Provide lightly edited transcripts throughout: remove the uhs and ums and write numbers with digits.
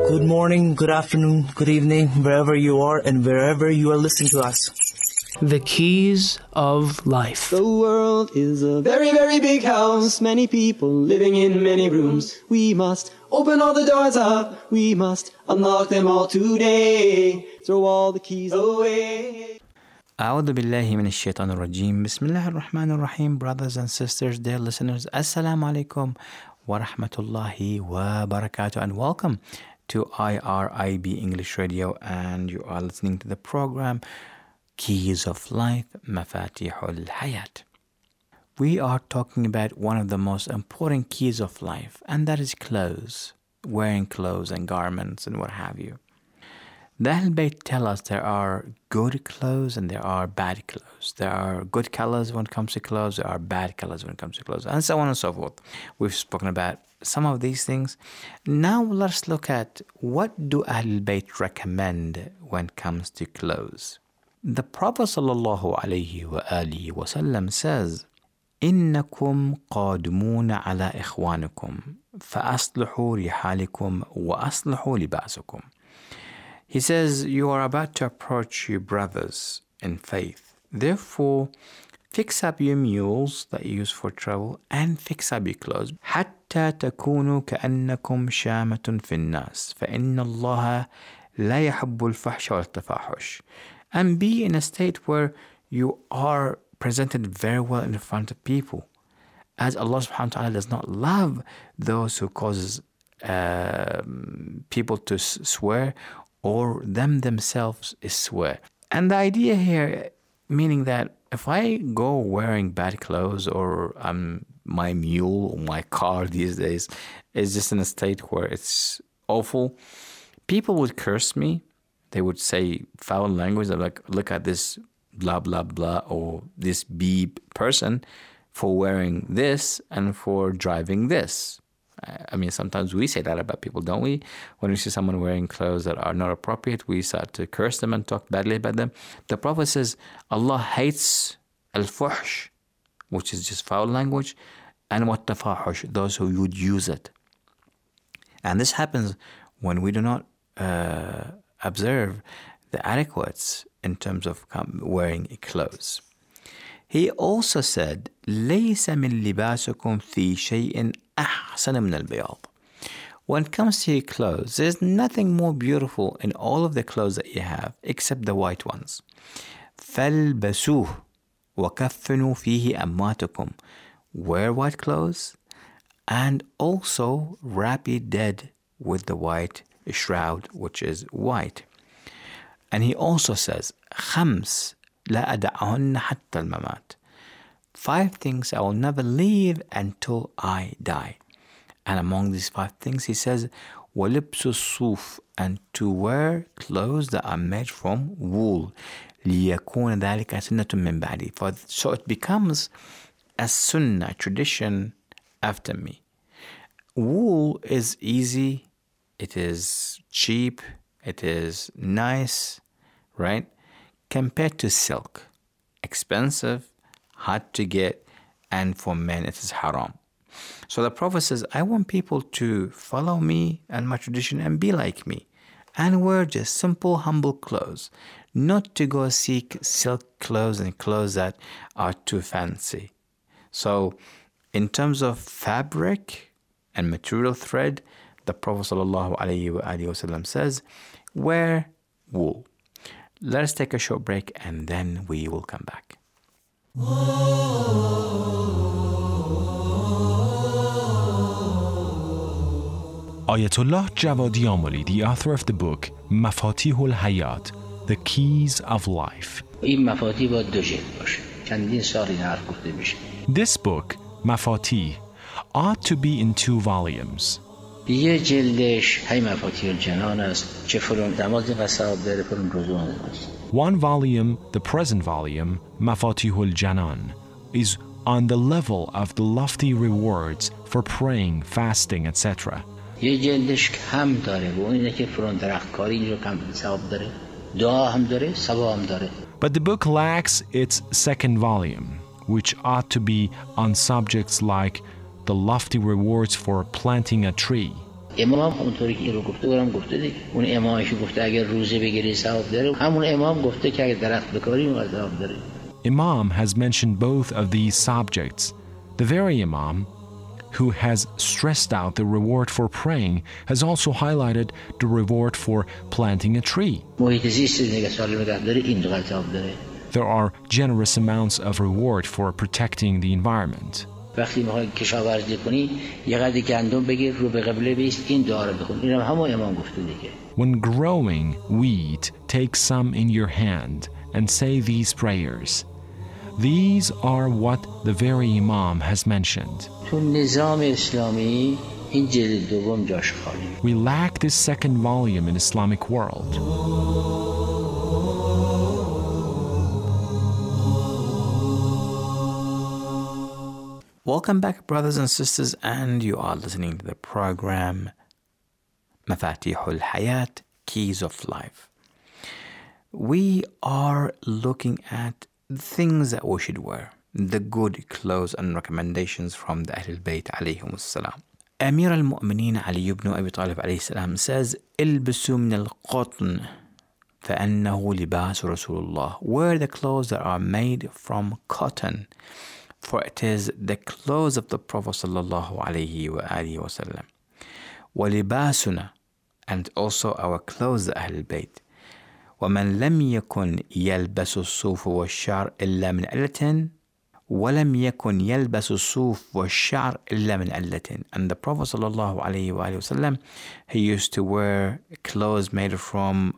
Good morning, good afternoon, good evening, wherever you are and wherever you are listening to us. The keys of life. The world is a very, very big house. Many people living in many rooms. We must open all the doors up. We must unlock them all today. Throw all the keys away. أعوذ بالله من الشيطان الرجيم. بسم الله الرحمن الرحيم. Brothers and sisters, dear listeners, Assalamu alaikum wa rahmatullahi wa barakatuh, and welcome to IRIB English Radio, and you are listening to the program Keys of Life, Mafatihul Hayat. We are talking about one of the most important keys of life, and that is clothes, wearing clothes and garments and what have you. The Ahl Bayt tell us there are good clothes and there are bad clothes. There are good colors when it comes to clothes, there are bad colors when it comes to clothes, and so on and so forth. We've spoken about some of these things. Now let's look at what do Ahl Bayt recommend when it comes to clothes. The Prophet ﷺ says, إنكم قادمون على إخوانكم فأصلحوا رحالكم وأصلحوا لباسكم. He says, you are about to approach your brothers in faith. Therefore, fix up your mules that you use for travel and fix up your clothes. حتى تكونوا كأنكم شامة في الناس فإن الله لا يحب الفحش والتفاحش. And be in a state where you are presented very well in front of people, as Allah subhanahu wa ta'ala does not love those who causes people to swear or themselves swear. And the idea here, meaning that if I go wearing bad clothes or my mule or my car these days is just in a state where it's awful, people would curse me. They would say foul language. They're like, look at this blah, blah, blah, or this beep person for wearing this and for driving this. I mean, sometimes we say that about people, don't we? When we see someone wearing clothes that are not appropriate, we start to curse them and talk badly about them. The Prophet says Allah hates al-fuhsh, which is just foul language, and what tafahush, those who would use it. And this happens when we do not observe the adequates in terms of wearing clothes. He also said, ليس من لباسكم في شيء أحسن من البياض. When it comes to your clothes, there's nothing more beautiful in all of the clothes that you have except the white ones. فَالْبَسُوهُ وَكَفِّنُوا فِيهِ أَمْوَاتَكُمْ. Wear white clothes and also wrap your dead with the white shroud, which is white. And he also says, خَمْس لا أدعهن حتى الممات. 5 things I will never leave until I die. And among these 5 things, he says, وَلِبْسُ الصُّوفِ, and to wear clothes that are made from wool. لِيَكُونَ ذَلِكَ سُنَّةٌ مِّن بَعْدِي. So it becomes a sunnah, tradition after me. Wool is easy, it is cheap, it is nice, right? Compared to silk, expensive, hard to get, and for men it is haram. So the Prophet says, I want people to follow me and my tradition and be like me and wear just simple, humble clothes, not to go seek silk clothes and clothes that are too fancy. So in terms of fabric and material thread, the Prophet ﷺ says, wear wool. Let us take a short break and then we will come back. Ayatollah Javadi Amoli, the author of the book Mafatihul Hayat, The Keys of Life. This book, Mafatih, ought to be in 2 volumes. One volume, the present volume, Mafatihul Janan, is on the level of the lofty rewards for praying, fasting, etc. یه جلدش کم داره و اون اینه که فرون درختکاری اینجا کم ثواب داره دعا هم داره ثواب هم داره. But the book lacks its second volume, which ought to be on subjects like the lofty rewards for planting a tree, امام اونطوری که این رو گفته برام گفته دیگه. اون امامش گفته اگر روزه بگیری ثواب داره، همون امام گفته که اگر درخت بکاری اون ثواب داره. Imam has mentioned both of these subjects. The very Imam who has stressed out the reward for praying has also highlighted the reward for planting a tree. محیط زیست نگه سالم نگه داره این دو ثواب داره. There are generous amounts of reward for protecting the environment. وقتی میخوای کشاورزی کنی یه قدری گندم بگیر رو به قبله بیست این دعا رو بخون. اینم همون امام گفته دیگه. When growing wheat, take some in your hand and say these prayers. These are what the very Imam has mentioned. تو نظام اسلامی این جلد دوم جاش خالی. We lack this second volume in Islamic world. Welcome back, brothers and sisters, and you are listening to the program مفاتيح الحياة, Keys of Life. We are looking at things that we should wear, the good clothes and recommendations from the Ahl al-Bayt عليهم السلام. Amir al-Mu'mineen Ali ibn Abi Talib عليه السلام says, البسوا من القطن فأنه لباس رسول الله. Wear the clothes that are made from cotton, for it is the clothes of the Prophet sallallahu alayhi wa alihi wa sallam. وَلِبَاسُنَا, and also our clothes, Ahl al-Bayt. وَمَنْ لَمْ يَكُنْ يَلْبَسُ الصُّوفُ وَالشَّعْرِ إِلَّا مِنْ عِلَّةٍ وَلَمْ يَكُنْ يَلْبَسُ الصُّوفُ وَالشَّعْرِ إِلَّا مِنْ عِلَّةٍ. And the Prophet sallallahu alayhi wa sallam, he used to wear clothes made from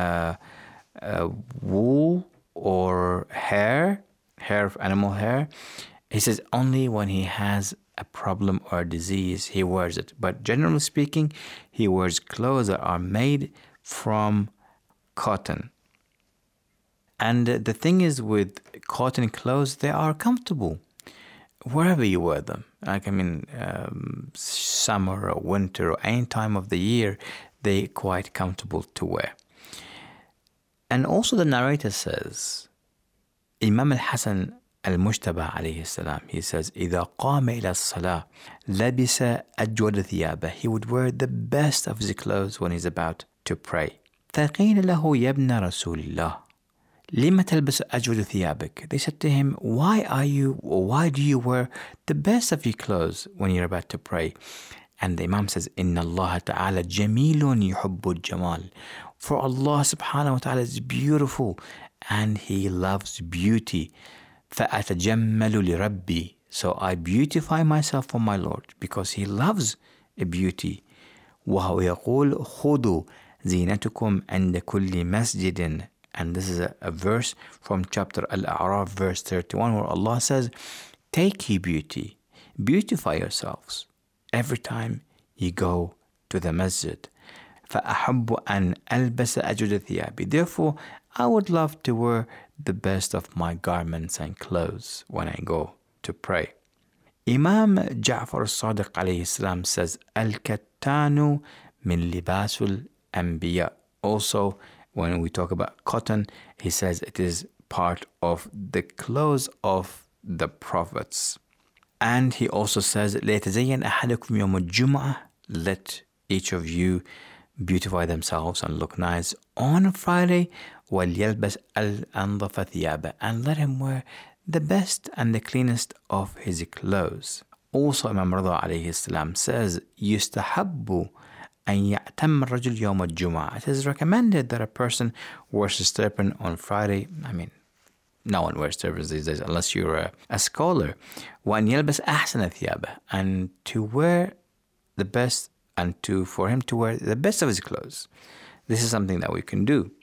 wool or hair of animal hair. He says only when he has a problem or a disease he wears it. But generally speaking, he wears clothes that are made from cotton. And the thing is with cotton clothes, they are comfortable wherever you wear them. Like, summer or winter or any time of the year, they're quite comfortable to wear. And also the narrator says, Imam al-Hasan al-Mujtaba alayhi salam, he says, إِذَا قَامَ إِلَى الصَّلَاةِ لَبِسَ أَجْوَدَ ثِيَابَهِ. He would wear the best of his clothes when he's about to pray. فَقِيلَ لَهُ يَا ابْنَ رَسُولِ اللَّهِ لِمَ تَلْبَسُ أَجْوَدَ ثِيَابِكَ. They said to him, why do you wear the best of your clothes when you're about to pray? And the Imam says, إِنَّ اللَّهَ تَعَالَى جَمِيلٌ يُحِبُّ الجَّمَالِ. For Allah subhanahu wa ta'ala is beautiful and He loves beauty. فَأَتَجَمَّلُ لِرَبِّي. So I beautify myself for my Lord because He loves a beauty. وَهُوَ يَقُولُ خُذُوا زِينَتُكُمْ عِنْدَ كُلِّ مَسْجِدٍ. And this is a verse from chapter Al-A'raf, verse 31, where Allah says, take your beauty, beautify yourselves every time you go to the masjid. فَأَحَبُّ أَنْ أَلْبَسَ أَجْوَدَ ثِيَابِي. Therefore, I would love to wear the best of my garments and clothes when I go to pray. Imam Ja'far al-Sadiq alayhi salam says, Al-Kattanu min libasul anbiya. Also, when we talk about cotton, he says it is part of the clothes of the prophets. And he also says, لَيَتَزَيَّنْ أَحَدَكُمْ يَوْمَ الْجُمْعَةِ. Let each of you beautify themselves and look nice on Friday. وَلْيَلْبَسْ الْأَنْظَفَ ثِيَابَهِ. And let him wear the best and the cleanest of his clothes. Also, Imam Rida alayhi salam says, يُسْتَحَبُّ أن يأتم الرجل يوم الجمعة. It is recommended that a person wears a turban on Friday. No one wears turbans these days unless you're a scholar. وأن يلبس أحسن ثيابه. And to wear the best and for him to wear the best of his clothes. This is something that we can do.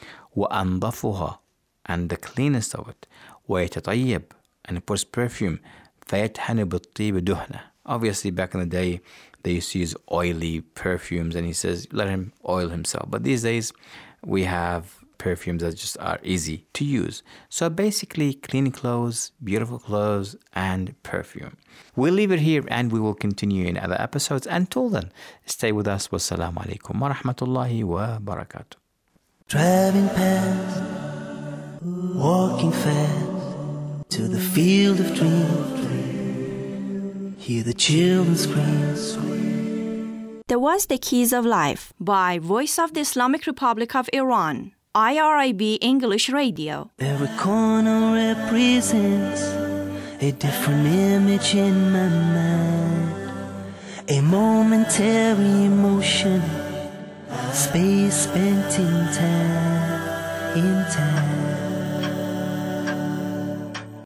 وأنظفها. And the cleanest of it. ويتطيب. And he puts perfume. فيتحن بالطيب دهنة. Obviously, back in the day, they used to use oily perfumes, and he says, let him oil himself. But these days, we have perfumes that just are easy to use. So basically, clean clothes, beautiful clothes, and perfume. We'll leave it here, and we will continue in other episodes. Until then, stay with us. Wassalamu alaikum wa rahmatullahi wa barakatuh. Driving past, walking fast, to the field of dreams. Hear the children scream, That was The Keys of Life by Voice of the Islamic Republic of Iran, IRIB English Radio. Every corner represents a different image in my mind, a momentary emotion, space spent in time.